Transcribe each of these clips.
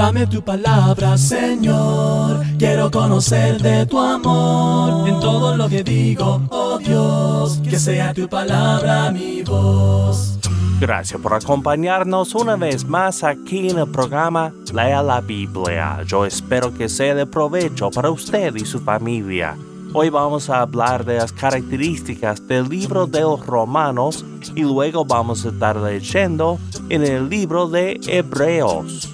Dame tu palabra, Señor, quiero conocer de tu amor. En todo lo que digo, oh Dios, que sea tu palabra mi voz. Gracias por acompañarnos una vez más aquí en el programa Lea la Biblia. Yo espero que sea de provecho para usted y su familia. Hoy vamos a hablar de las características del libro de los Romanos y luego vamos a estar leyendo en el libro de Hebreos.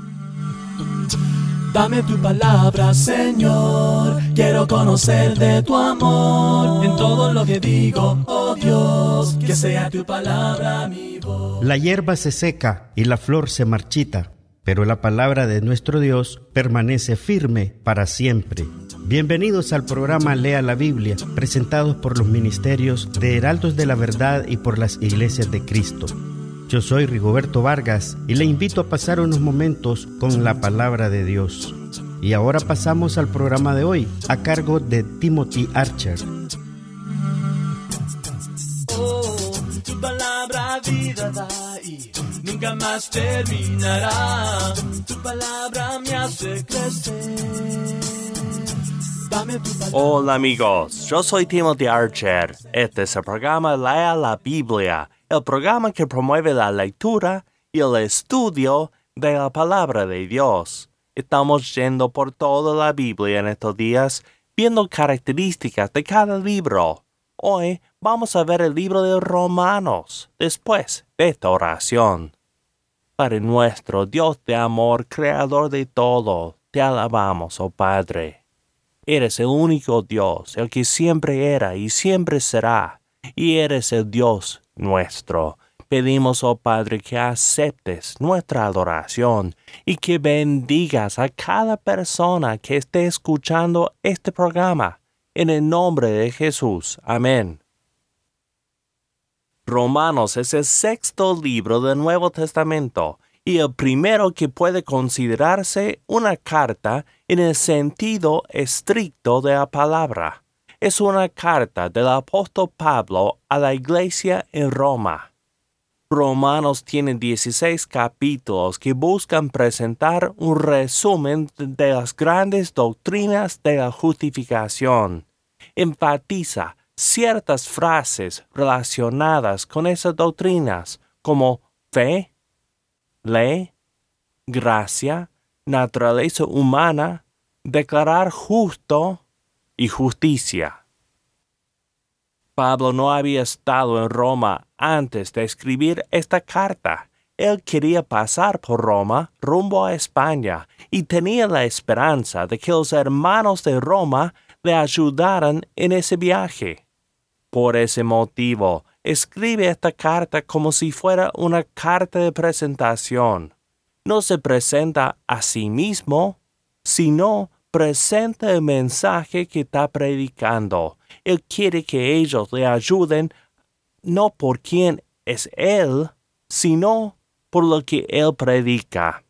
Dame tu palabra, Señor, quiero conocer de tu amor. En todo lo que digo, oh Dios, que sea tu palabra mi voz. La hierba se seca y la flor se marchita, pero la palabra de nuestro Dios permanece firme para siempre. Bienvenidos al programa Lea la Biblia, presentados por los ministerios de Heraldos de la Verdad y por las Iglesias de Cristo. Yo soy Rigoberto Vargas y le invito a pasar unos momentos con la palabra de Dios. Y ahora pasamos al programa de hoy, a cargo de Timothy Archer. Oh, tu palabra vida da y nunca más terminará. Tu palabra me hace crecer. Dame tu palabra. Hola amigos, yo soy Timothy Archer. Este es el programa Lea la Biblia, el programa que promueve la lectura y el estudio de la palabra de Dios. Estamos yendo por toda la Biblia en estos días, viendo características de cada libro. Hoy vamos a ver el libro de Romanos, después de esta oración. Padre nuestro, Dios de amor, creador de todo, te alabamos, oh Padre. Eres el único Dios, el que siempre era y siempre será, y eres el Dios nuestro. Pedimos, oh Padre, que aceptes nuestra adoración y que bendigas a cada persona que esté escuchando este programa. En el nombre de Jesús. Amén. Romanos es el sexto libro del Nuevo Testamento y el primero que puede considerarse una carta en el sentido estricto de la palabra. Es una carta del apóstol Pablo a la iglesia en Roma. Romanos tiene 16 capítulos que buscan presentar un resumen de las grandes doctrinas de la justificación. Enfatiza ciertas frases relacionadas con esas doctrinas como fe, ley, gracia, naturaleza humana, declarar justo y justicia. Pablo no había estado en Roma antes de escribir esta carta. Él quería pasar por Roma rumbo a España y tenía la esperanza de que los hermanos de Roma le ayudaran en ese viaje. Por ese motivo, escribe esta carta como si fuera una carta de presentación. No se presenta a sí mismo, sino presenta el mensaje que está predicando. Él quiere que ellos le ayuden no por quién es Él, sino por lo que Él predica.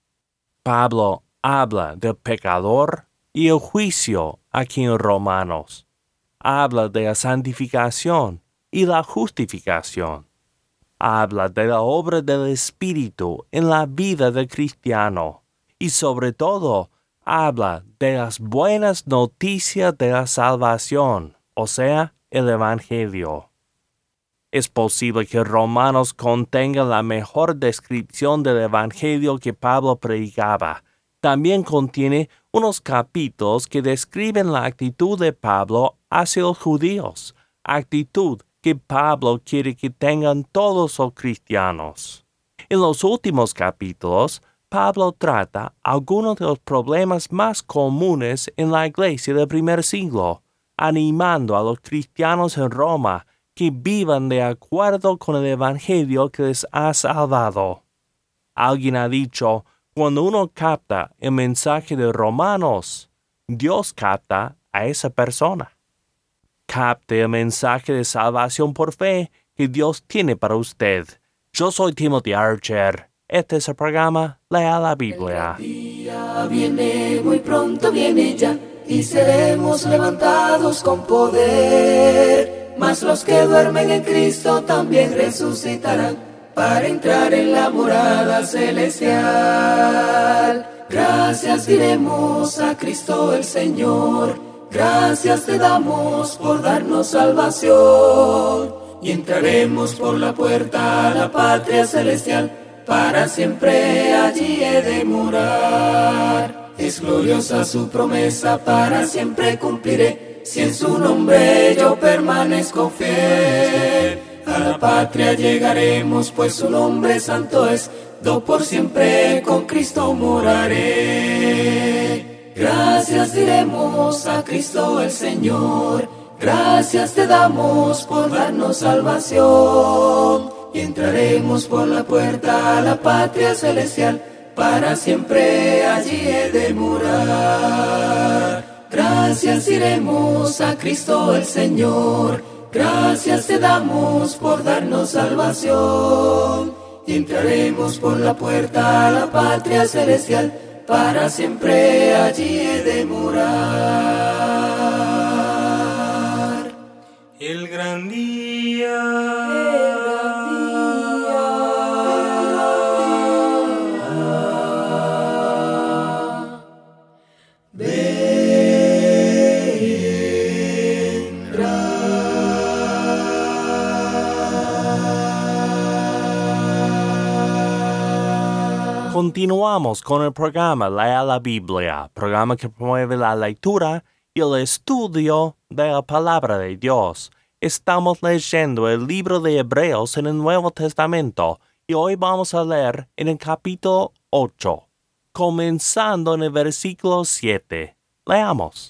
Pablo habla del pecador y el juicio aquí en Romanos. Habla de la santificación y la justificación. Habla de la obra del Espíritu en la vida del cristiano. Y sobre todo, habla de las buenas noticias de la salvación, o sea, el Evangelio. Es posible que Romanos contenga la mejor descripción del Evangelio que Pablo predicaba. También contiene unos capítulos que describen la actitud de Pablo hacia los judíos, actitud que Pablo quiere que tengan todos los cristianos. En los últimos capítulos, Pablo trata algunos de los problemas más comunes en la iglesia del primer siglo, animando a los cristianos en Roma que vivan de acuerdo con el Evangelio que les ha salvado. Alguien ha dicho, cuando uno capta el mensaje de Romanos, Dios capta a esa persona. Capte el mensaje de salvación por fe que Dios tiene para usted. Yo soy Timothy Archer. Este es el programa Lea la Biblia. El día viene, muy pronto viene ya, y seremos levantados con poder. Mas los que duermen en Cristo también resucitarán para entrar en la morada celestial. Gracias diremos a Cristo el Señor, gracias te damos por darnos salvación. Y entraremos por la puerta a la patria celestial, para siempre allí he de morar. Es gloriosa su promesa, para siempre cumpliré, si en su nombre yo permanezco fiel. A la patria llegaremos, pues su nombre santo es, do por siempre con Cristo moraré. Gracias diremos a Cristo el Señor, gracias te damos por darnos salvación. Y entraremos por la puerta a la patria celestial, para siempre allí he de morar. Gracias diremos a Cristo el Señor, gracias te damos por darnos salvación. Y entraremos por la puerta a la patria celestial, para siempre allí he de morar. El gran día. Continuamos con el programa Lea la Biblia, programa que promueve la lectura y el estudio de la palabra de Dios. Estamos leyendo el libro de Hebreos en el Nuevo Testamento y hoy vamos a leer en el capítulo 8, comenzando en el versículo 7. Leamos.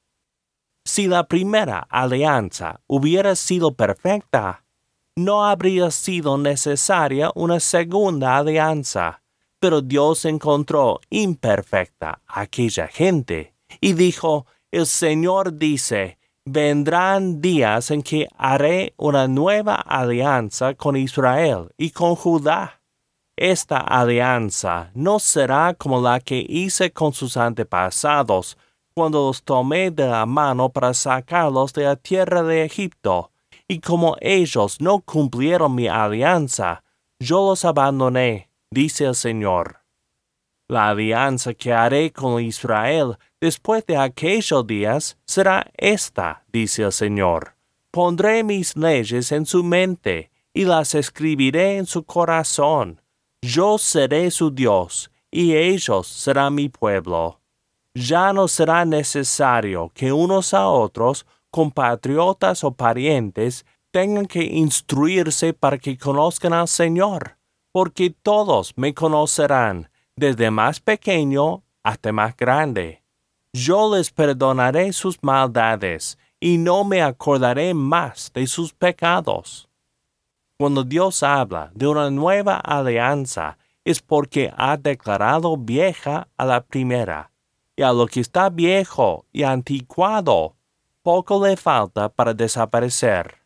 Si la primera alianza hubiera sido perfecta, no habría sido necesaria una segunda alianza. Pero Dios encontró imperfecta a aquella gente y dijo, el Señor dice, vendrán días en que haré una nueva alianza con Israel y con Judá. Esta alianza no será como la que hice con sus antepasados, cuando los tomé de la mano para sacarlos de la tierra de Egipto, y como ellos no cumplieron mi alianza, yo los abandoné, dice el Señor. La alianza que haré con Israel después de aquellos días será esta, dice el Señor. Pondré mis leyes en su mente y las escribiré en su corazón. Yo seré su Dios y ellos serán mi pueblo. Ya no será necesario que unos a otros, compatriotas o parientes, tengan que instruirse para que conozcan al Señor. Porque todos me conocerán, desde más pequeño hasta más grande. Yo les perdonaré sus maldades, y no me acordaré más de sus pecados. Cuando Dios habla de una nueva alianza, es porque ha declarado vieja a la primera, y a lo que está viejo y anticuado, poco le falta para desaparecer.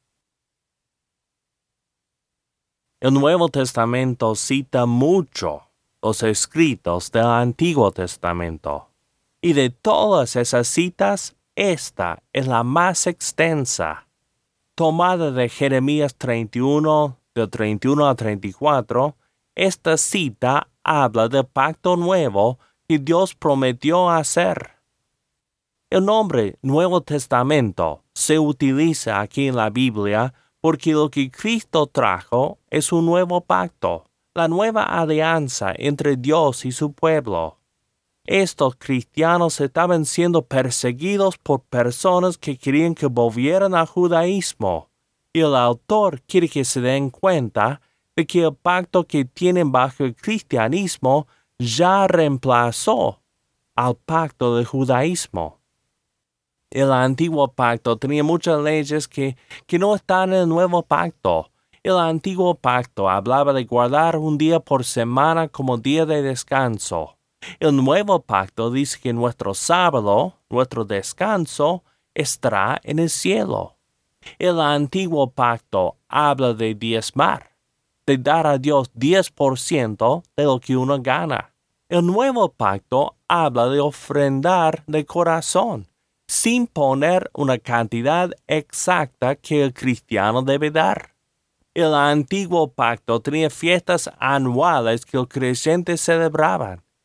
El Nuevo Testamento cita mucho los escritos del Antiguo Testamento, y de todas esas citas, esta es la más extensa. Tomada de Jeremías 31, del 31 al 34, esta cita habla del pacto nuevo que Dios prometió hacer. El nombre Nuevo Testamento se utiliza aquí en la Biblia porque lo que Cristo trajo es un nuevo pacto, la nueva alianza entre Dios y su pueblo. Estos cristianos estaban siendo perseguidos por personas que querían que volvieran al judaísmo, y el autor quiere que se den cuenta de que el pacto que tienen bajo el cristianismo ya reemplazó al pacto del judaísmo. El antiguo pacto tenía muchas leyes que no están en el nuevo pacto. El antiguo pacto hablaba de guardar un día por semana como día de descanso. El nuevo pacto dice que nuestro sábado, nuestro descanso, estará en el cielo. El antiguo pacto habla de diezmar, de dar a Dios 10% de lo que uno gana. El nuevo pacto habla de ofrendar de corazón, sin poner una cantidad exacta que el cristiano debe dar. El antiguo pacto tenía fiestas anuales que los creyentes celebraban,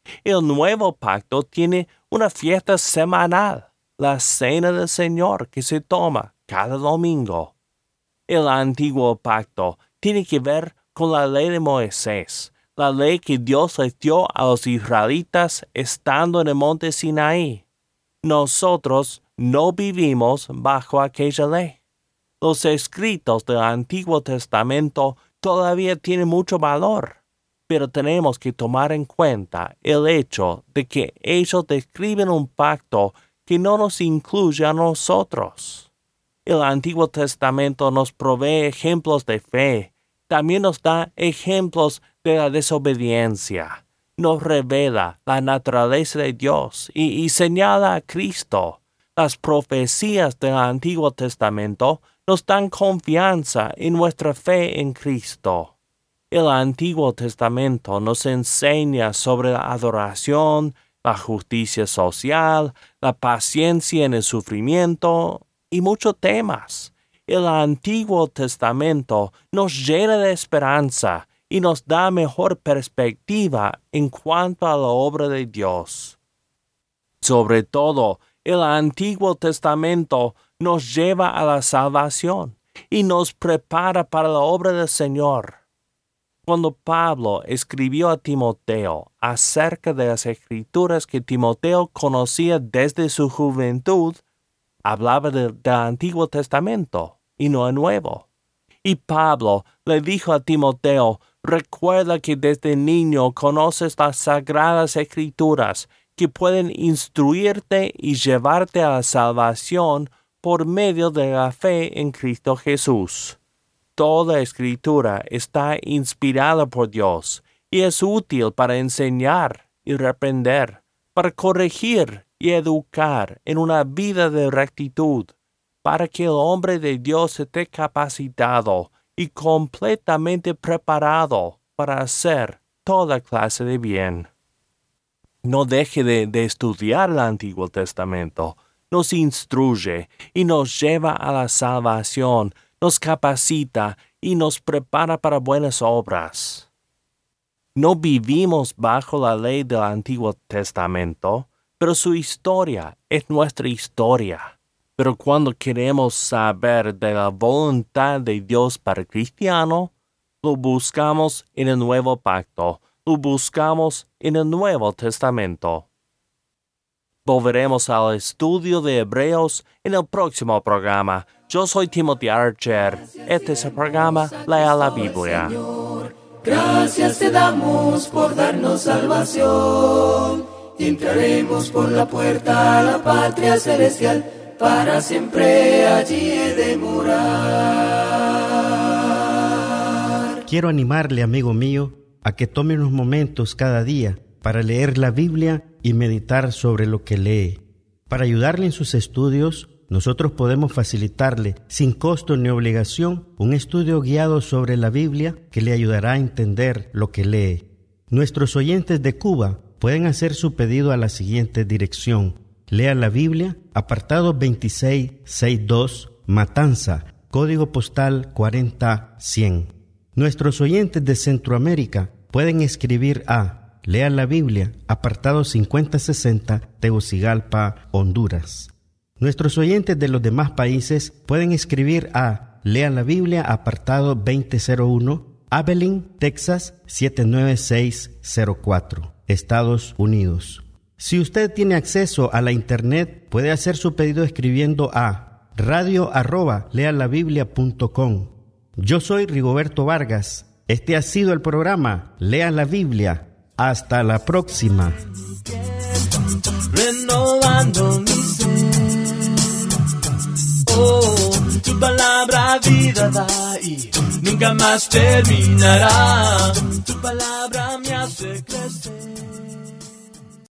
El nuevo pacto tiene una fiesta semanal, la Cena del Señor, que se toma cada domingo. El antiguo pacto tiene que ver con la ley de Moisés, la ley que Dios les dio a los israelitas estando en el monte Sinaí. Nosotros no vivimos bajo aquella ley. Los escritos del Antiguo Testamento todavía tienen mucho valor, pero tenemos que tomar en cuenta el hecho de que ellos describen un pacto que no nos incluye a nosotros. El Antiguo Testamento nos provee ejemplos de fe, también nos da ejemplos de la desobediencia, nos revela la naturaleza de Dios y señala a Cristo. Las profecías del Antiguo Testamento nos dan confianza en nuestra fe en Cristo. El Antiguo Testamento nos enseña sobre la adoración, la justicia social, la paciencia en el sufrimiento y muchos temas. El Antiguo Testamento nos llena de esperanza y nos da mejor perspectiva en cuanto a la obra de Dios. Sobre todo, el Antiguo Testamento nos lleva a la salvación y nos prepara para la obra del Señor. Cuando Pablo escribió a Timoteo acerca de las Escrituras que Timoteo conocía desde su juventud, hablaba del Antiguo Testamento y no el Nuevo. Y Pablo le dijo a Timoteo: recuerda que desde niño conoces las Sagradas Escrituras que pueden instruirte y llevarte a la salvación por medio de la fe en Cristo Jesús. Toda Escritura está inspirada por Dios y es útil para enseñar y reprender, para corregir y educar en una vida de rectitud, para que el hombre de Dios esté capacitado y completamente preparado para hacer toda clase de bien. No deje de estudiar el Antiguo Testamento. Nos instruye y nos lleva a la salvación, nos capacita y nos prepara para buenas obras. No vivimos bajo la ley del Antiguo Testamento, pero su historia es nuestra historia. Pero cuando queremos saber de la voluntad de Dios para el cristiano, lo buscamos en el Nuevo Pacto, lo buscamos en el Nuevo Testamento. Volveremos al estudio de Hebreos en el próximo programa. Yo soy Timothy Archer. Este es el programa Lea la Biblia. Gracias te damos por darnos salvación y entraremos por la puerta a la patria celestial, para siempre allí he de morar. Quiero animarle, amigo mío, a que tome unos momentos cada día para leer la Biblia y meditar sobre lo que lee. Para ayudarle en sus estudios, nosotros podemos facilitarle, sin costo ni obligación, un estudio guiado sobre la Biblia que le ayudará a entender lo que lee. Nuestros oyentes de Cuba pueden hacer su pedido a la siguiente dirección: Lea la Biblia, apartado 2662, Matanza, código postal 40100. Nuestros oyentes de Centroamérica pueden escribir a Lea la Biblia, apartado 5060, Tegucigalpa, Honduras. Nuestros oyentes de los demás países pueden escribir a Lea la Biblia, apartado 2001, Abilene, Texas 79604, Estados Unidos. Si usted tiene acceso a la internet, puede hacer su pedido escribiendo a radio@lealabiblia.com. Yo soy Rigoberto Vargas. Este ha sido el programa Lea la Biblia. Hasta la próxima. Renovando mi ser. Oh, tu palabra vida da y nunca más terminará. Tu palabra me hace crecer.